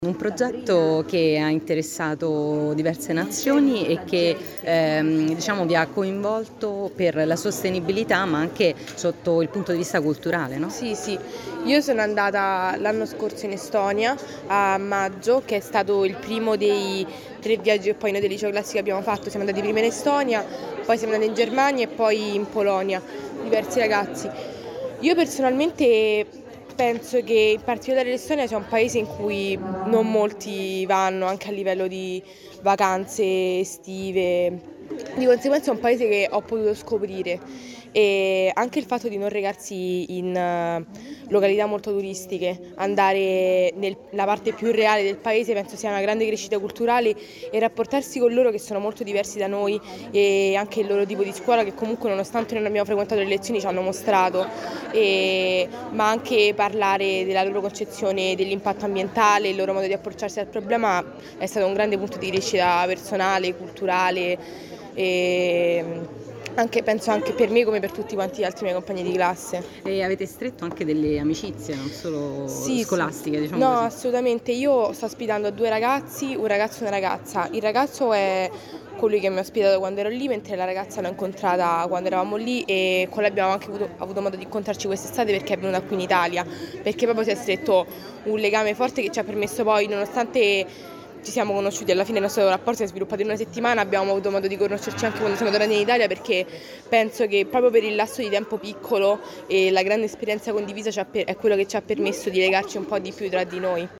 Un progetto che ha interessato diverse nazioni e che vi ha coinvolto per la sostenibilità, ma anche sotto il punto di vista culturale, no? Sì, io sono andata l'anno scorso in Estonia a maggio, che è stato il primo dei 3 viaggi che poi noi del liceo classico abbiamo fatto. Siamo andati prima in Estonia, poi siamo andati in Germania e poi in Polonia, diversi ragazzi. Io personalmente penso che in particolare l'Estonia sia un paese in cui non molti vanno, anche a livello di vacanze estive. Di conseguenza è un paese che ho potuto scoprire, e anche il fatto di non recarsi in località molto turistiche, andare nella parte più reale del paese, penso sia una grande crescita culturale, e rapportarsi con loro che sono molto diversi da noi, e anche il loro tipo di scuola che comunque, nonostante non abbiamo frequentato le lezioni, ci hanno mostrato, ma anche parlare della loro concezione dell'impatto ambientale, il loro modo di approcciarsi al problema è stato un grande punto di crescita personale, culturale, e penso anche per me come per tutti quanti gli altri miei compagni di classe. E avete stretto anche delle amicizie, non solo Sì, scolastiche, sì. diciamo No, così. assolutamente. Io sto ospitando 2 ragazzi, un ragazzo e una ragazza. Il ragazzo è colui che mi ha ospitato quando ero lì, mentre la ragazza l'ho incontrata quando eravamo lì, e con lei abbiamo anche avuto modo di incontrarci quest'estate perché è venuta qui in Italia, perché proprio si è stretto un legame forte che ci ha permesso poi, nonostante ci siamo conosciuti, alla fine il nostro rapporto si è sviluppato in una settimana, abbiamo avuto modo di conoscerci anche quando siamo tornati in Italia, perché penso che proprio per il lasso di tempo piccolo e la grande esperienza condivisa è quello che ci ha permesso di legarci un po' di più tra di noi.